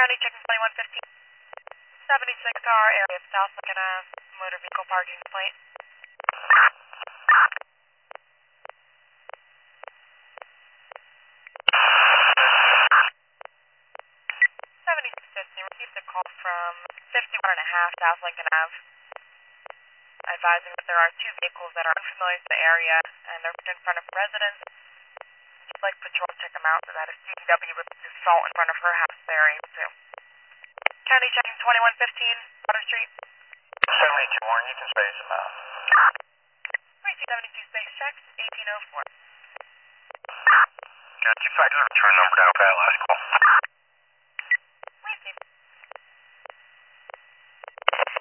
County checking 2115. 76 car area of South Lincoln Ave, motor vehicle parking plate. 7650, received a call from 51.5 South Lincoln Ave, advising that there are two vehicles that are unfamiliar to the area and they're in front of residents. You'd like patrol to check them out, so that if CDW would assault in front of her house, they're able to. County checking 2115, Water Street. 72 Warren, you can space them out. 72 space checks, 1804. Got 2 factors, return number down for that last call.